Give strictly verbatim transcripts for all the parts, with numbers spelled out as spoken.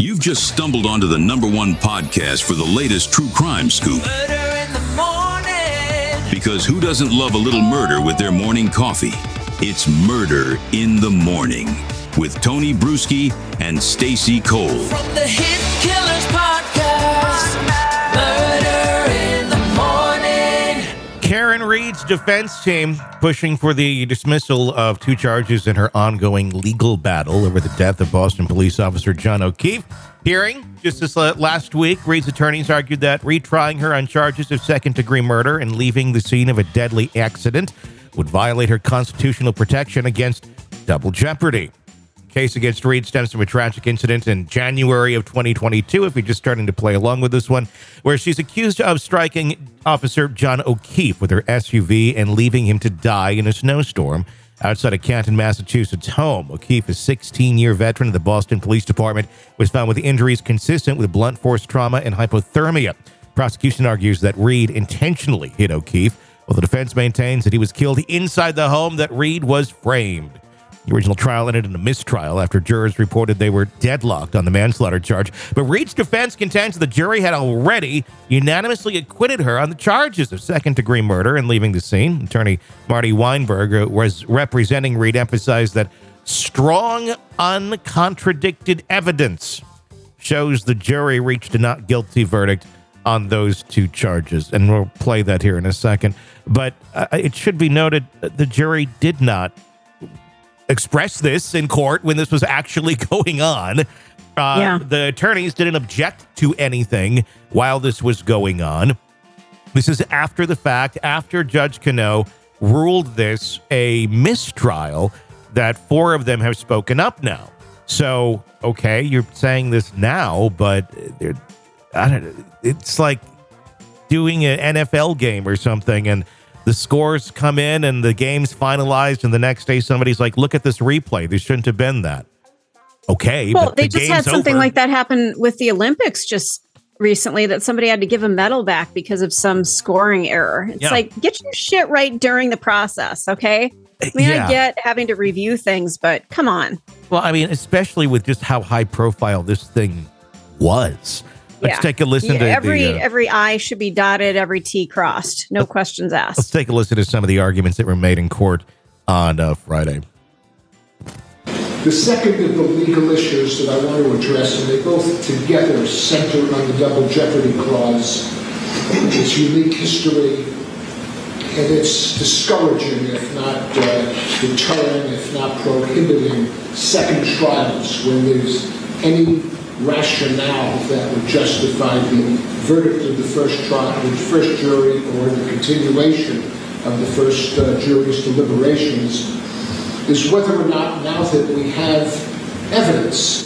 You've just stumbled onto the number one podcast for the latest true crime scoop. Murder in the morning. Because who doesn't love a little murder with their morning coffee? It's Murder in the Morning with Tony Bruschi and Stacey Cole. From the Hit Killers podcast, Murder in the Morning. Karen Read's defense team pushing for the dismissal of two charges in her ongoing legal battle over the death of Boston police officer John O'Keefe. Hearing just this last week, Read's attorneys argued that retrying her on charges of second-degree murder and leaving the scene of a deadly accident would violate her constitutional protection against double jeopardy. The case against Read stems from a tragic incident in January of twenty twenty-two, if you're just starting to play along with this one, where she's accused of striking Officer John O'Keefe with her S U V and leaving him to die in a snowstorm outside of Canton, Massachusetts' home. O'Keefe, a sixteen-year veteran of the Boston Police Department, was found with injuries consistent with blunt force trauma and hypothermia. Prosecution argues that Read intentionally hit O'Keefe, while the defense maintains that he was killed inside the home that Read was framed. The original trial ended in a mistrial after jurors reported they were deadlocked on the manslaughter charge. But Read's defense contends the jury had already unanimously acquitted her on the charges of second-degree murder and leaving the scene. Attorney Marty Weinberg, who was representing Read, emphasized that strong, uncontradicted evidence shows the jury reached a not guilty verdict on those two charges. And we'll play that here in a second. But uh, it should be noted that the jury did not express this in court when this was actually going on. Uh, yeah. The attorneys didn't object to anything while this was going on. This is after the fact, after Judge Cano ruled this a mistrial, that four of them have spoken up now. So, okay, you're saying this now, but I don't, it's like doing an N F L game or something, and the scores come in and the game's finalized, and the next day somebody's like, look at this replay. There shouldn't have been that. Okay, well, but they the just game's had something over. like that happen with the Olympics just recently, that somebody had to give a medal back because of some scoring error. It's Yeah. like, get your shit right during the process, okay? I mean, Yeah. I get having to review things, but come on. Well, I mean, especially with just how high profile this thing was. Let's Yeah. take a listen Yeah, to every the, uh, every I should be dotted, every T crossed. No questions let's asked. take a listen to some of the arguments that were made in court on uh, Friday. The second of the legal issues that I want to address, and they both together center on the double jeopardy clause, its unique history, and its discouraging, if not uh, deterring, if not prohibiting, second trials when there's any rationale that would justify the verdict of the first trial, the first jury, or the continuation of the first uh, jury's deliberations, is whether or not, now that we have evidence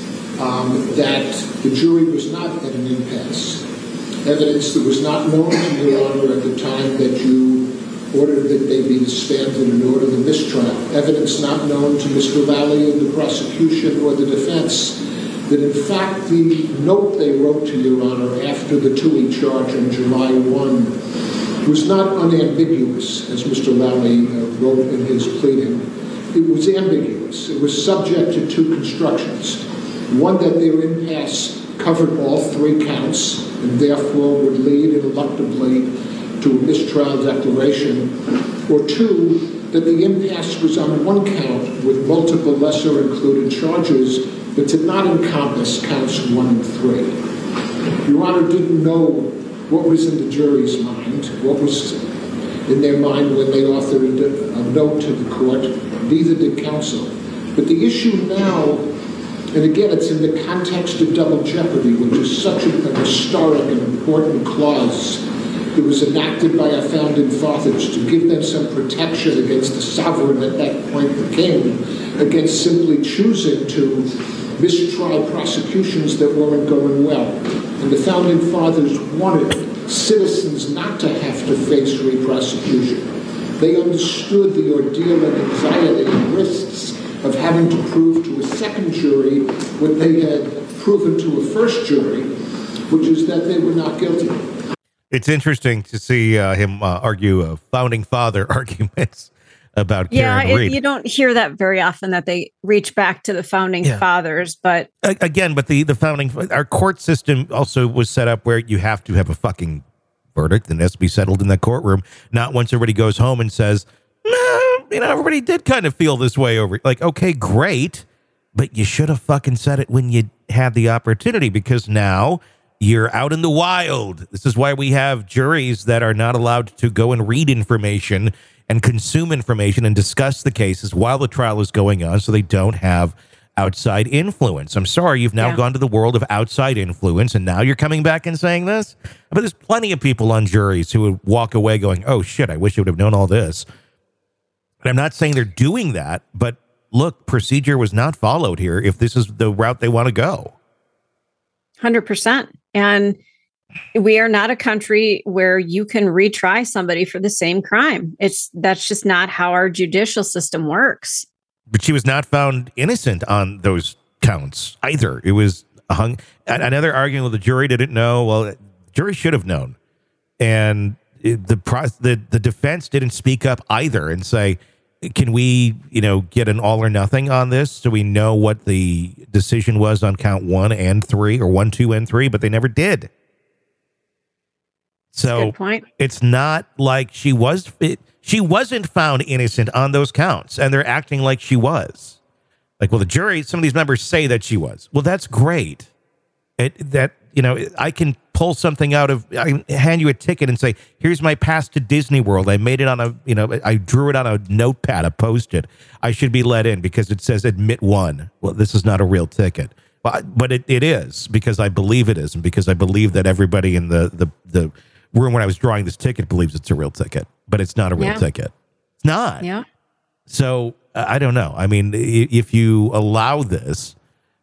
um, that the jury was not at an impasse, evidence that was not known to Your Honor at the time that you ordered that they be disbanded and ordered the mistrial, evidence not known to Mister Lally and the prosecution or the defense, that in fact the note they wrote to Your Honor after the Toohey charge on July first was not unambiguous, as Mister Lally uh, wrote in his pleading. It was ambiguous. It was subject to two constructions. One, that their impasse covered all three counts and therefore would lead ineluctably to a mistrial declaration. Or two, that the impasse was on one count with multiple lesser included charges, but did not encompass counts one and three. Your Honor didn't know what was in the jury's mind, what was in their mind when they authored a note to the court. Neither did counsel. But the issue now, and again, it's in the context of double jeopardy, which is such an historic and important clause that was enacted by our founding fathers to give them some protection against the sovereign, at that point the king, against simply choosing to mistry prosecutions that weren't going well. And the founding fathers wanted citizens not to have to face re-prosecution. They understood the ordeal and anxiety and risks of having to prove to a second jury what they had proven to a first jury, which is that they were not guilty. It's interesting to see uh, him uh, argue uh, founding father arguments about Yeah, Karen it, Reed. you don't hear that very often that they reach back to the founding Yeah. fathers, but A- Again, but the, the founding, our court system also was set up where you have to have a fucking verdict and it has to be settled in that courtroom. Not once everybody goes home and says, no, you know, everybody did kind of feel this way over. Like, okay, great, but you should have fucking said it when you had the opportunity, because now you're out in the wild. This is why we have juries that are not allowed to go and read information and consume information and discuss the cases while the trial is going on, so they don't have outside influence. I'm sorry, you've now Yeah. gone to the world of outside influence, and now you're coming back and saying this? But there's plenty of people on juries who would walk away going, oh, shit, I wish I would have known all this. And I'm not saying they're doing that, but look, procedure was not followed here if this is the route they want to go. one hundred percent. And we are not a country where you can retry somebody for the same crime. It's that's just not how our judicial system works. But she was not found innocent on those counts either. It was hung. Another argument with the jury didn't know. Well, the jury should have known. And it, the, pro, the the defense didn't speak up either and say, can we, you know, get an all or nothing on this so we know what the decision was on count one and three, or one, two, and three, but they never did. So Good point. it's not like she was, it, she wasn't found innocent on those counts, and they're acting like she was. Like, well, the jury, some of these members say that she was. Well, that's great. It, that, you know, I can pull something out of, I can hand you a ticket and say, here's my pass to Disney World. I made it on a, you know, I drew it on a notepad, a post-it. I should be let in because it says admit one. Well, this is not a real ticket. But, but it, it is, because I believe it is, and because I believe that everybody in the, the, the room when I was drawing this ticket believes it's a real ticket, but it's not a real Yeah. ticket. It's not. Yeah. So uh, I don't know. I mean, i- if you allow this,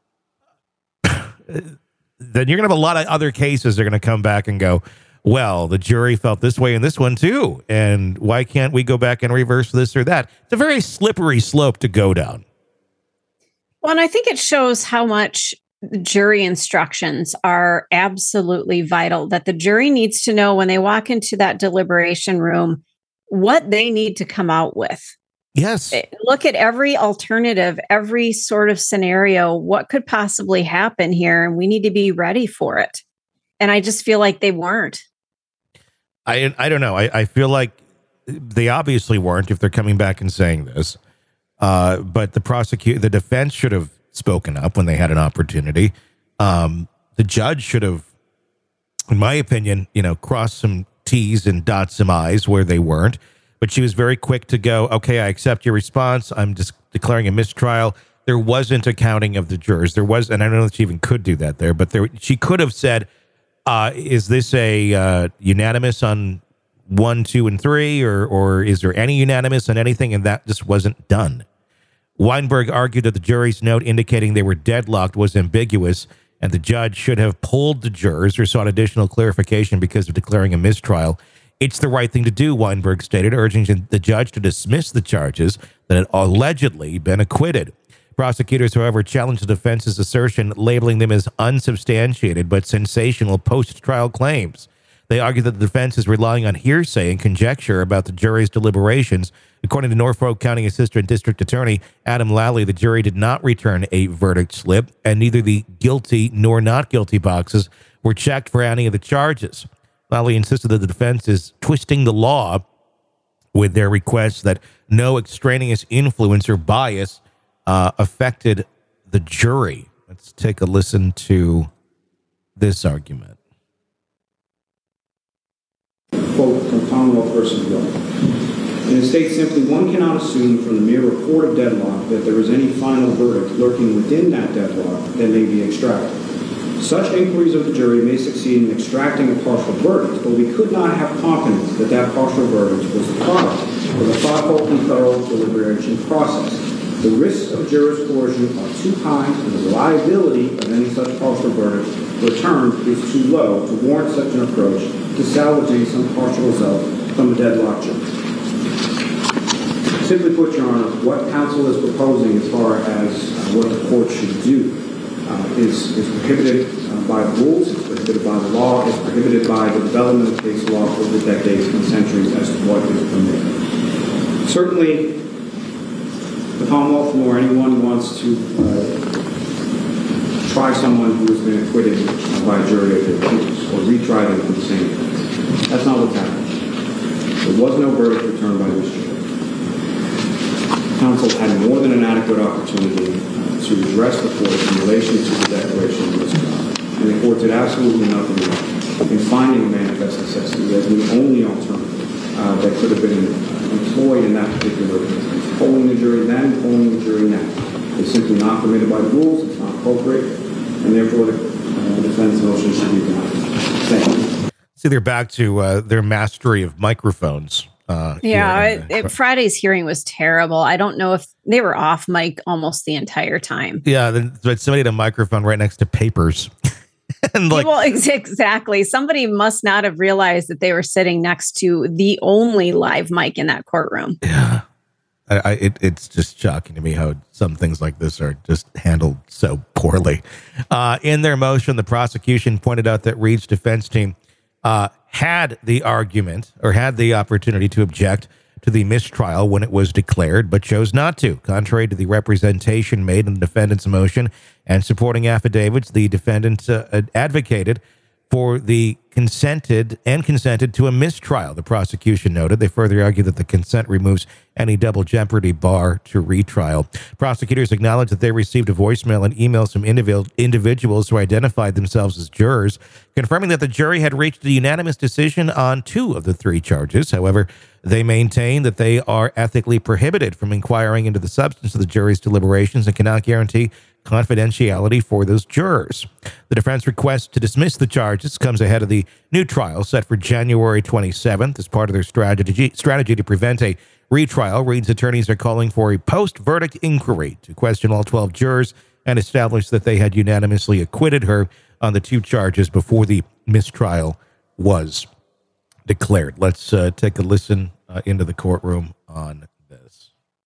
then you're going to have a lot of other cases that are going to come back and go, well, the jury felt this way in this one too, and why can't we go back and reverse this or that? It's a very slippery slope to go down. Well, and I think it shows how much jury instructions are absolutely vital, that the jury needs to know when they walk into that deliberation room what they need to come out with. Yes. Look at every alternative, every sort of scenario, what could possibly happen here, and we need to be ready for it. And I just feel like they weren't. I I don't know. I, I feel like they obviously weren't if they're coming back and saying this. Uh, but the prosecute, the defense should have spoken up when they had an opportunity. Um, the judge should have, in my opinion, you know, crossed some T's and dot some I's where they weren't. But she was very quick to go, okay, I accept your response. I'm just declaring a mistrial. There wasn't a counting of the jurors. There was, and I don't know if she even could do that there, but there she could have said, uh, is this a uh, unanimous on one, two, and three, or or is there any unanimous on anything? And that just wasn't done. Weinberg argued that the jury's note indicating they were deadlocked was ambiguous, and the judge should have pulled the jurors or sought additional clarification because of declaring a mistrial. It's the right thing to do, Weinberg stated, urging the judge to dismiss the charges that had allegedly been acquitted. Prosecutors, however, challenged the defense's assertion, labeling them as unsubstantiated but sensational post-trial claims. They argued that the defense is relying on hearsay and conjecture about the jury's deliberations. According to Norfolk County Assistant District Attorney Adam Lally, the jury did not return a verdict slip, and neither the guilty nor not guilty boxes were checked for any of the charges. Lally insisted that the defense is twisting the law with their request that no extraneous influence or bias uh, affected the jury. Let's take a listen to this argument. Quote from Commonwealth versus Bill. And it states simply, one cannot assume from the mere report of deadlock that there is any final verdict lurking within that deadlock that may be extracted. Such inquiries of the jury may succeed in extracting a partial verdict, but we could not have confidence that that partial verdict was the product of a thoughtful and thorough deliberation process. The risks of jurors' coercion are too high, and the reliability of any such partial verdict returned is too low to warrant such an approach to salvaging some partial result from a deadlocked jury. Simply put, Your Honor, what counsel is proposing as far as uh, what the court should do uh, is, is prohibited uh, by the rules, it's prohibited by the law, it's prohibited by the development of case law over decades and centuries as to what is permitted. Certainly, the Commonwealth nor anyone wants to uh, try someone who has been acquitted by a jury of their peers or retry them for the same thing. That's not what's happened. There was no verdict returned by this jury. Counsel had more than an adequate opportunity uh, to address the court in relation to the declaration of this trial, and the court did absolutely nothing wrong in finding a manifest necessity as the only alternative uh, that could have been uh, employed in that particular case. Polling the jury then, polling the jury now. It's simply not permitted by the rules, it's not appropriate, and therefore the uh, defense motion should be denied. Thank you. See, they're back to uh, their mastery of microphones. Uh, yeah, here. it, it, Friday's hearing was terrible. I don't know if they were off mic almost the entire time. Yeah, then, but somebody had a microphone right next to papers. and like, well, ex- exactly. Somebody must not have realized that they were sitting next to the only live mic in that courtroom. Yeah. I, I, it, it's just shocking to me how some things like this are just handled so poorly. Uh, in their motion, the prosecution pointed out that Reed's defense team uh, had the argument or had the opportunity to object to the mistrial when it was declared, but chose not to. Contrary to the representation made in the defendant's motion and supporting affidavits, the defendant uh, advocated for the consented and consented to a mistrial, the prosecution noted. They further argued that the consent removes any double jeopardy bar to retrial. Prosecutors acknowledged that they received a voicemail and emails from individual individuals who identified themselves as jurors, confirming that the jury had reached a unanimous decision on two of the three charges. However, they maintain that they are ethically prohibited from inquiring into the substance of the jury's deliberations and cannot guarantee confidentiality for those jurors. The defense request to dismiss the charges comes ahead of the new trial set for January twenty-seventh as part of their strategy strategy to prevent a retrial. Reed's attorneys are calling for a post-verdict inquiry to question all twelve jurors and establish that they had unanimously acquitted her on the two charges before the mistrial was declared. Let's uh, take a listen uh, into the courtroom on this.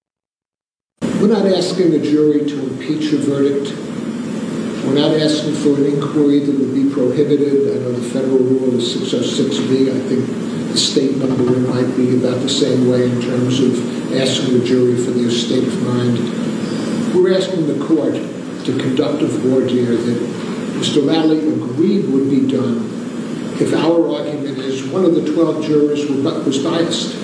We're not asking the jury to impeach a verdict. We're not asking for an inquiry that would be prohibited. I know the federal rule is six oh six B. I think the state number might be about the same way in terms of asking the jury for their state of mind. We're asking the court to conduct a voir dire that Mister Lally agreed would be done if our argument is one of the twelve jurors was biased.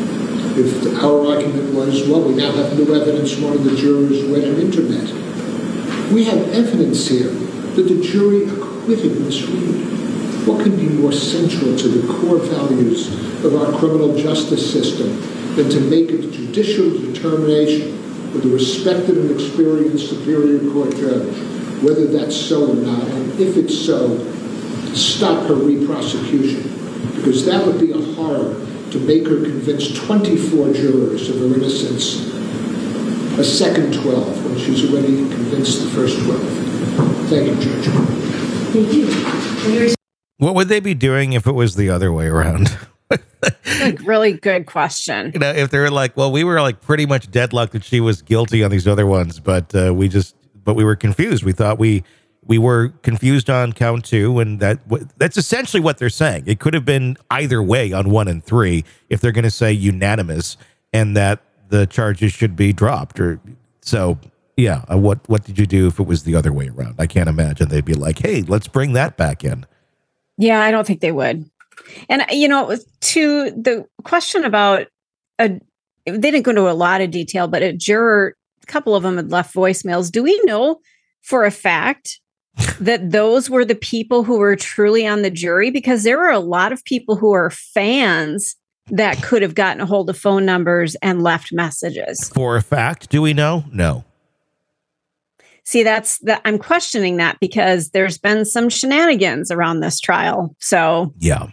If our argument was, well, we now have new evidence one of the jurors read on internet. We have evidence here that the jury acquitted Miz Reed. What can be more central to the core values of our criminal justice system than to make a judicial determination with a respected and experienced superior court judge, whether that's so or not, and if it's so, stop her re-prosecution, because that would be a horror to make her convince twenty-four jurors of her innocence a second twelve when she's already convinced the first twelve. Thank you, Judge. Thank you. What would they be doing if it was the other way around? Like, really good question. You know, if they're like, well, we were like pretty much deadlocked that she was guilty on these other ones, but uh, we just, but we were confused. We thought we, we were confused on count two, and that that's essentially what they're saying. It could have been either way on one and three if they're going to say unanimous and that the charges should be dropped. Or so, yeah. Uh, what what did you do if it was the other way around? I can't imagine they'd be like, hey, let's bring that back in. Yeah, I don't think they would. And, you know, to the question about, a, they didn't go into a lot of detail, but a juror, a couple of them had left voicemails. Do we know for a fact that those were the people who were truly on the jury? Because there were a lot of people who are fans that could have gotten a hold of phone numbers and left messages. For a fact, do we know? No. See, that's that. I'm questioning that because there's been some shenanigans around this trial. So yeah,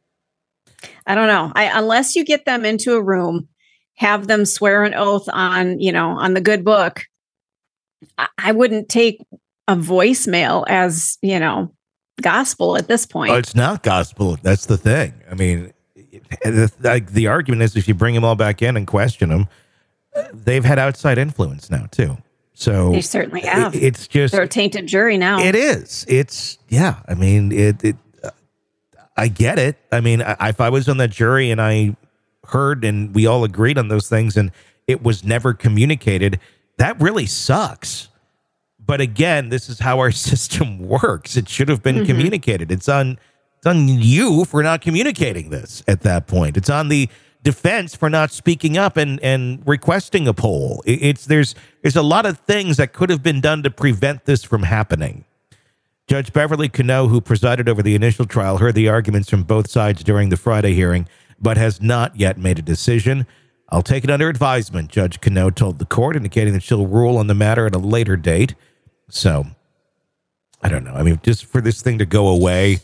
I don't know. I, unless you get them into a room, have them swear an oath on, you know, on the good book, I, I wouldn't take a voicemail as, you know, gospel at this point. Oh, it's not gospel. That's the thing. I mean, the, the, the argument is if you bring them all back in and question them, they've had outside influence now too. So they certainly have. It, it's just they're a tainted jury now. It is. It's yeah. I mean, it. it uh, I get it. I mean, I, if I was on that jury and I heard and we all agreed on those things and it was never communicated. That really sucks. But again, this is how our system works. It should have been mm-hmm. communicated. It's on, it's on you for not communicating this at that point. It's on the defense for not speaking up and, and requesting a poll. It, it's there's there's a lot of things that could have been done to prevent this from happening. Judge Beverly Cano, who presided over the initial trial, heard the arguments from both sides during the Friday hearing, but has not yet made a decision. I'll take it under advisement, Judge Cano told the court, indicating that she'll rule on the matter at a later date. So, I don't know. I mean, just for this thing to go away,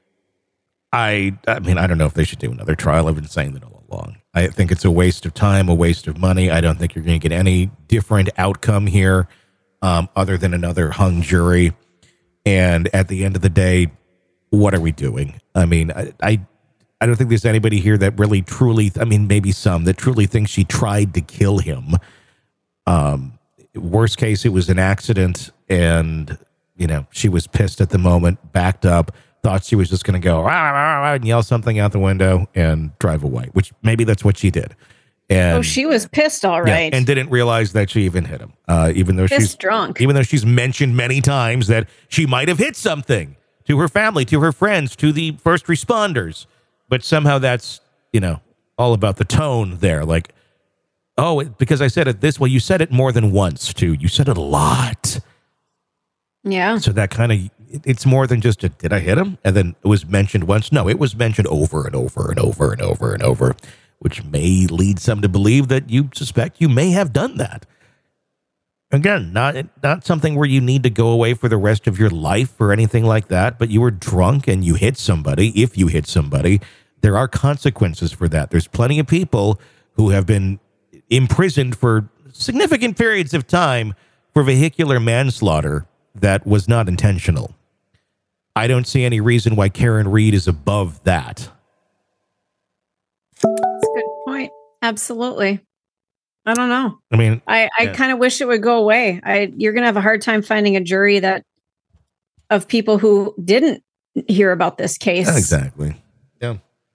I I mean, I don't know if they should do another trial. I've been saying that all along. I think it's a waste of time, a waste of money. I don't think you're going to get any different outcome here um, other than another hung jury. And at the end of the day, what are we doing? I mean, I, I I don't think there's anybody here that really truly, I mean, maybe some that truly thinks she tried to kill him. Um, worst case, it was an accident and, you know, she was pissed at the moment, backed up, thought she was just going to go rah, rah, rah, and yell something out the window and drive away, which maybe that's what she did. And, oh, she was pissed, all right. Yeah, and didn't realize that she even hit him, uh, even though pissed she's drunk. Even though she's mentioned many times that she might have hit something to her family, to her friends, to the first responders. But somehow that's, you know, all about the tone there. Like, oh, it, because I said it this way, you said it more than once, too. You said it a lot. Yeah. So that kind of, it, it's more than just a, did I hit him? And then it was mentioned once. No, it was mentioned over and over and over and over and over, which may lead some to believe that you suspect you may have done that. Again, not not something where you need to go away for the rest of your life or anything like that, but you were drunk and you hit somebody. If you hit somebody, there are consequences for that. There's plenty of people who have been imprisoned for significant periods of time for vehicular manslaughter that was not intentional. I don't see any reason why Karen Read is above that. That's a good point. Absolutely. I don't know. I mean, I, I yeah. kind of wish it would go away. I you're going to have a hard time finding a jury that of people who didn't hear about this case. Yeah, exactly. Yeah.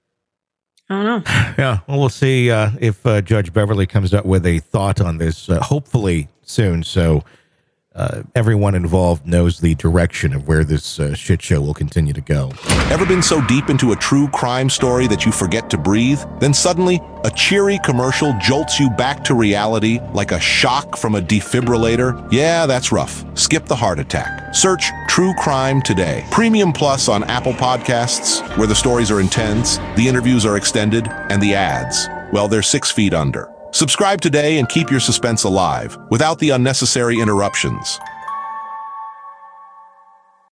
I don't know. Yeah. Well, we'll see uh, if uh, Judge Beverly comes up with a thought on this, uh, hopefully soon. So uh, everyone involved knows the direction of where this uh, shit show will continue to go. Ever been so deep into a true crime story that you forget to breathe? Then suddenly, a cheery commercial jolts you back to reality like a shock from a defibrillator? Yeah, that's rough. Skip the heart attack. Search True Crime today. Premium Plus on Apple Podcasts, where the stories are intense, the interviews are extended, and the ads, well, they're six feet under. Subscribe today and keep your suspense alive without the unnecessary interruptions.